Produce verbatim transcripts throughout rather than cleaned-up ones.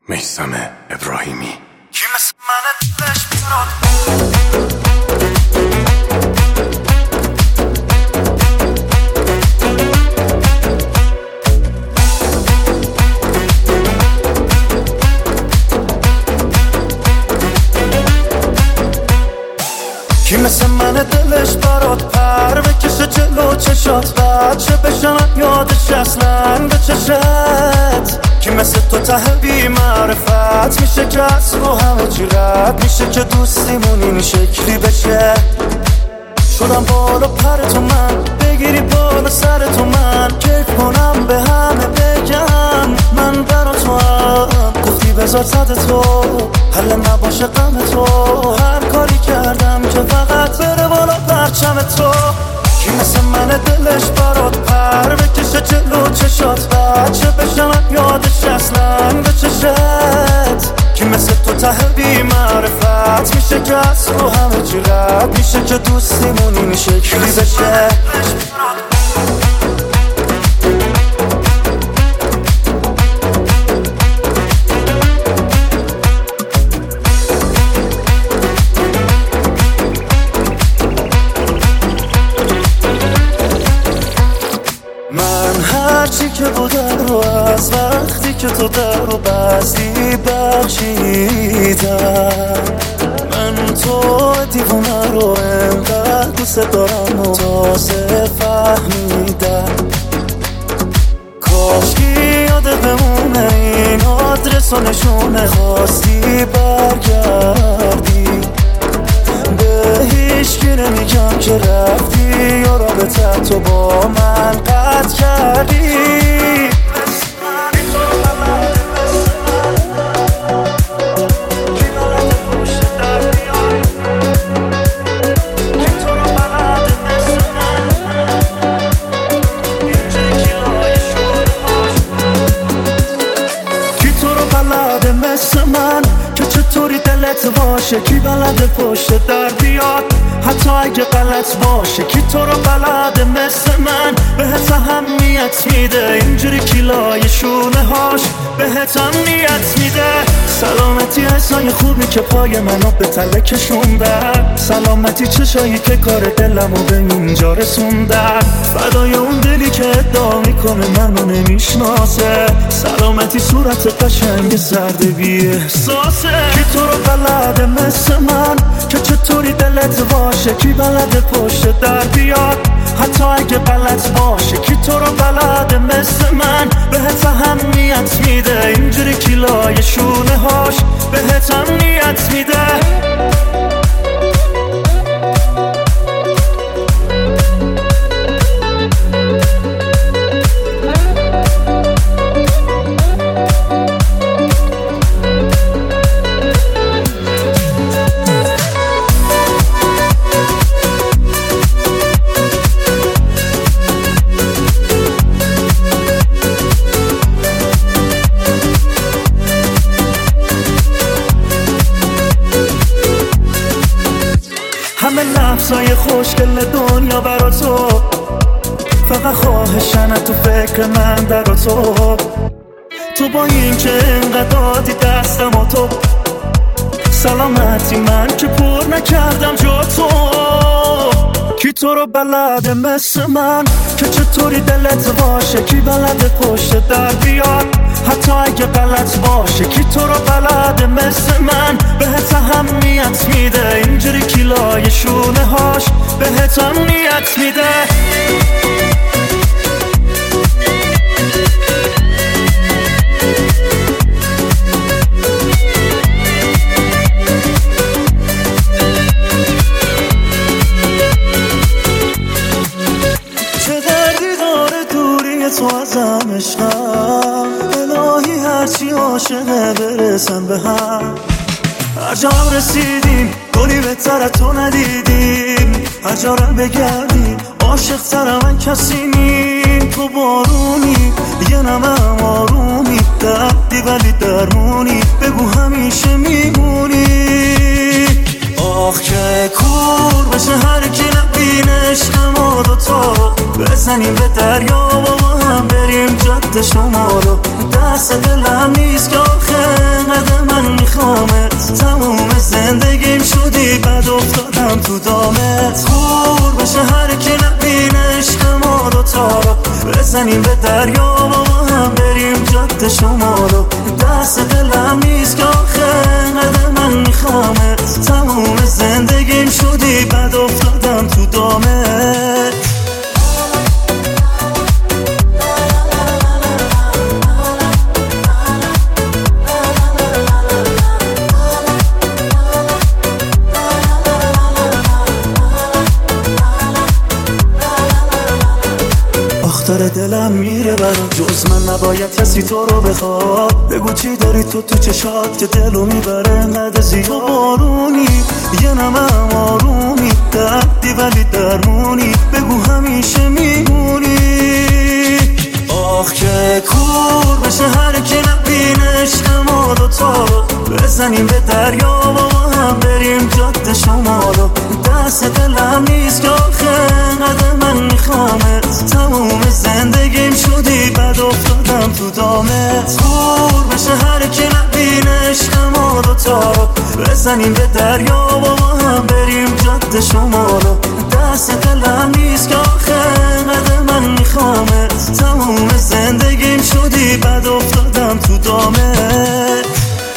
میثم ابراهیمی. کی مثل من دلش بیاد کی مثل من دلش برات پر بکشه جلو چشات بچه بشنم یادش اصلا به چشت. کی مثل تو ته بی معرفت میشه که از رو همه چی رد میشه که دوستیمون این شکلی بشه. شدم بالا پر تو من بگیری بالا سر تو من کیف کنم به همه بگم من برا تو هم گفتی بذار صد تو حل نباشه غم تو هر کاری کردم که فقط بره بالا پرچم تو. کی مثل من دلش برات پر بکشه جلو چشات بچه بشنم یادش اصلا به چشت. کی مثل تو ته بی معرفت میشه که از رو همه چی رد میشه که دوستیمون این شکلی بشه. هرچی که بودم رو از وقتی که تو در رو بستی بخشیدم. من تو دیوونه رو انقدر دوست دارم و تازه فهمیدم. کاشکی یاده بمونه این آدرس و نشونه خواستی برگردی به هیچکی نمیگم که رفتی یا رابطه تو با من قطع کردی. مثل من که چطوری دلت باشه کی بلده پشت در بیاد حتی اگه غلط باشه کی تو رو بلده مثل من بهت اهمیت میده اینجوری کیلای شونه هاش بهت اهمیت میده. سلامتی حسای خوبی که پای منو به تله کشوندن سلامتی چشایی که کار دلمو به اینجا رسوندن فدای اون دلی که ادعا میکنه منو نمیشناسه سلامتی صورت قشنگ زرد بی احساسه. کی تو رو بلده مثل من که چطوری دلت باشه کی بلده پشت در بیاد حتی اگه غلط باشه کی تو رو بلده مثل من بهت اهمیت میده اینجوری کیلای شونه هاش بهت اهمیت میده. همه لحظای خوشگل دنیا برا تو فقط خواهشن تو فکر من در تو تو با این که انقدر دادی دستم و تو سلامتی من که پر نکردم جا تو. کی تو رو بلده مثل من که چطوری دلت باشه کی بلده پشت در بیاد حتی اگه غلط باشه کی تو رو بلده مثل من بهت اهمیت میده اینجوری کیلای شونه هاش بهت اهمیت میده. چه دردی داره دوری تو ازم عشقم الهی هرچی عاشقه برسن به هم. هر جا رسیدیم گلی بهتر تو ندیدیم هر جا رو بگردیم عاشق تر من کسی نیم. تو بارونی دیگه نمم آرومی دردی ولی درمونی بگو همیشه میمونی. آخ که کور بشه هر کی نبینه عشق ما دوتا بزنیم به دریا و با هم بریم جاده شمالو دست دلم نیست که آخه بزنیم به دریا و با هم بریم جاده شمالو. دست دلم نیست که آخه انقدر من میخوامت، تموم زندگیم شدی بد افتادم تو دامت. داره دلم میره برام، جز من نباید کسی تو رو بخواد. بگو چی داری تو تو چشات که دلو میبره انقدر زیاد. تو بارونی یه نمم آرومی، دردی ولی درمونی، بگو همیشه میمونی. آخ که کور بشه هر کی نبینه عشق ما دوتا رو، بزنیم به دریا و با هم بریم جاده شمالو. دست دلم نیست که آخه انقدر من میخوامت، تموم زندگیم شدی بد افتادم تو دامت. کور بشه هر کی نبینه عشق ما دوتا رو، بزنیم به دریا و با هم بریم جاده شمالو. دست دلم نیست که آخه انقدر من میخوامت، تموم زندگیم شدی بد افتادم تو دامت.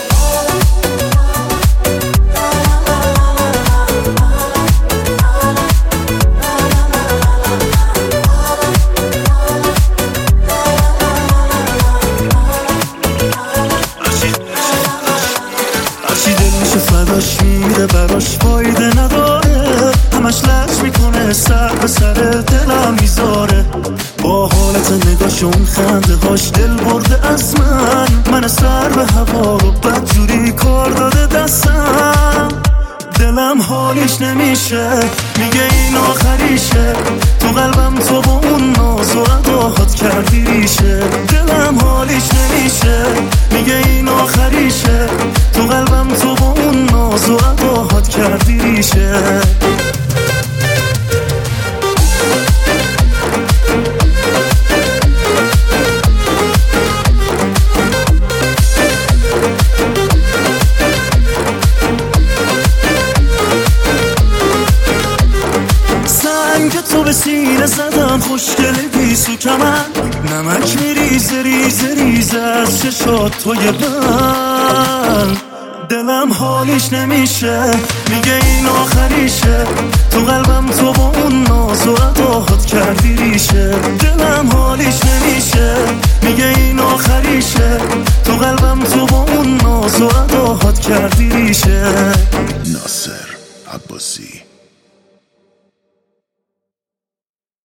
فداش میره براش فایده نداره، همش لش میکنه سر به سر دلم میذاره. با حالت نگاهشون خنده هاش دل برده از من، من سر به هوا رو بدجوری کار داده دستم. دلم حالیش نمیشه، میگه این آخریشه، تو قلبم تو با اون ناز و اداهات کردی ریشه. دلم حالیش نمیشه، میگه این آخریشه، تو قلبم تو با اون ناز و اداهات کردی ریشه. تو به سینه زدم خوشگل بیسو کمن، نمک میریزه ریزه ریزه از چشات توی من. دلم حالیش نمیشه، میگه این آخریشه، تو قلبم تو با اون ناز و اداهات کردی ریشه. دلم حالیش نمیشه، میگه این آخریشه، تو قلبم تو با اون ناز و اداهات کردی ریشه. ناصر عباسی.